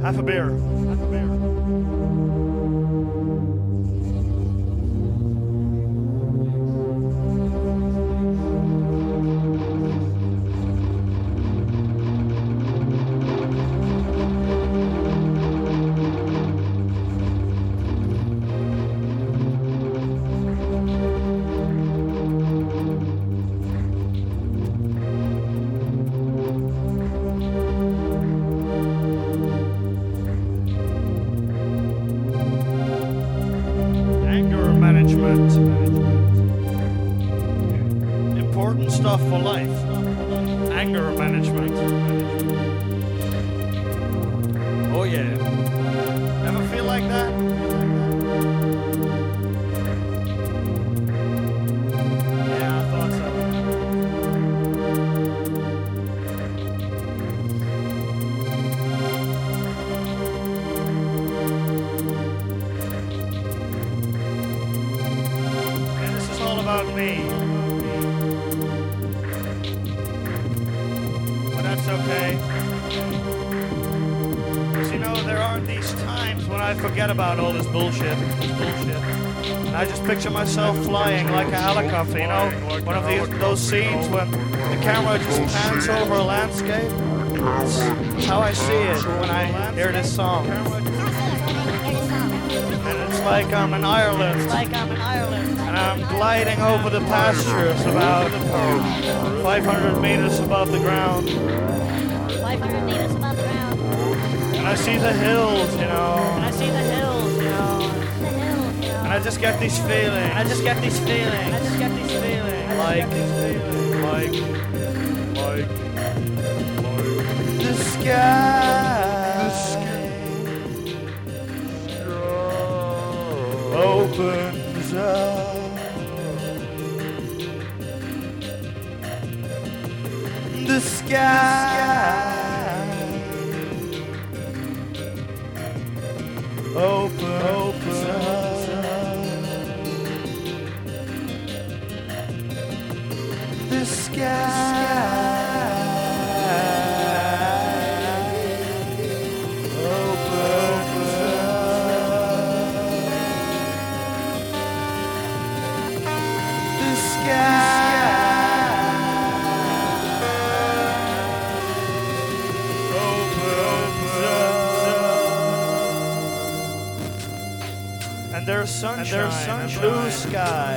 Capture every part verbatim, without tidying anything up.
Half a beer. Half a beer. Important stuff for life. Anger management. Oh yeah. Ever feel like that? Yeah, I thought so. And this is all about me. That's okay. Because you know, there are these times when I forget about all this bullshit. This bullshit. And I just picture myself flying like a helicopter, you know? One of these, those scenes when the camera just pans over a landscape. That's how I see it when I hear this song. And it's like I'm in Ireland. It's like I'm in Ireland. And I'm gliding over the pastures about five hundred meters above the ground. five hundred meters above the ground. And I see the hills, you know. And I see the hills, you know. The hills, you know. And I just get these feelings. I just get these feelings. I just get these feelings. Like, like, like, like the sky. The sky opens up. The sky open, opens up. The sky opens up. The sky. And there's sunshine, and there's sunshine, blue sky,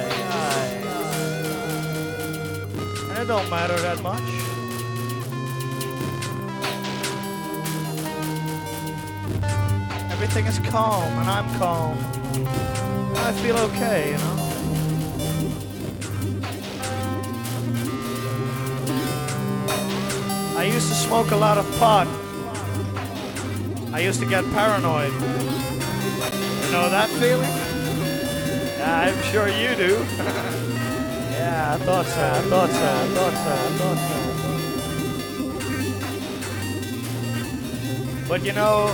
and it don't matter that much. Everything is calm, and I'm calm. And I feel okay, you know. I used to smoke a lot of pot. I used to get paranoid. You know that feeling? Yeah, I'm sure you do. Yeah, I thought so, I thought so, I thought so, I thought so. But you know,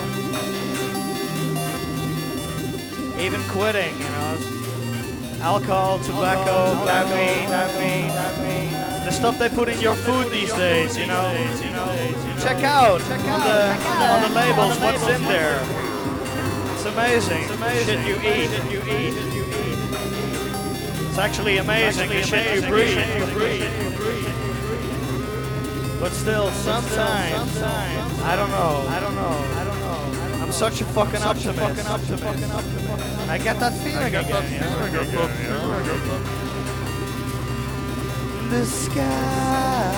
even quitting, you know, alcohol, tobacco, caffeine, caffeine, caffeine, the stuff they put in your food these days, you know. Check out on the on the labels what's in there. It's amazing. It's amazing. Shit you eat. Shit you eat. Shit you eat. It's actually amazing. The shit you breathe. But still, sometimes, I don't know. I don't know. I don't know. I'm such a fucking optimist. I get that feeling again. The sky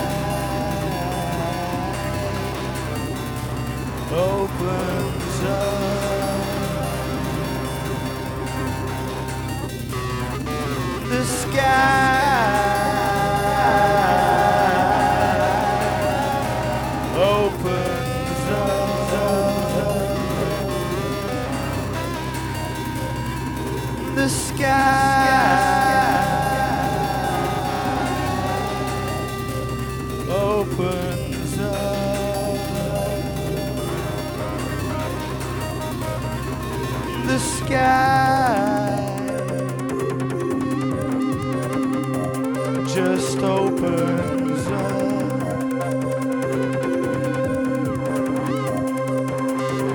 opens up. The sky opens up. The sky opens up. The sky just opens up.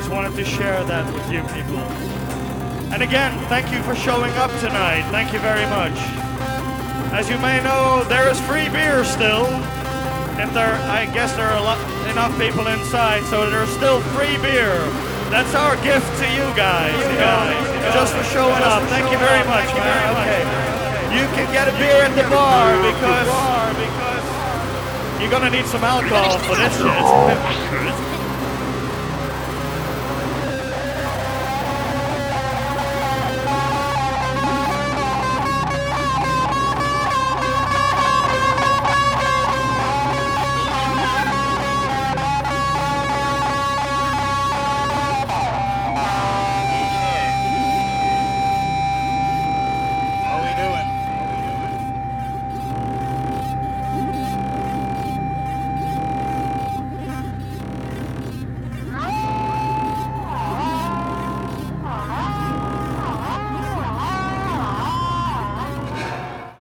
just wanted to share that with you people. And again, thank you for showing up tonight. Thank you very much. As you may know, there is free beer still. If there, I guess there are a lot, enough people inside, so there's still free beer. That's our gift to you guys, you guys, just for showing up. Thank you very much, man. Okay, you can get a beer at the bar because you're gonna need some alcohol for this shit.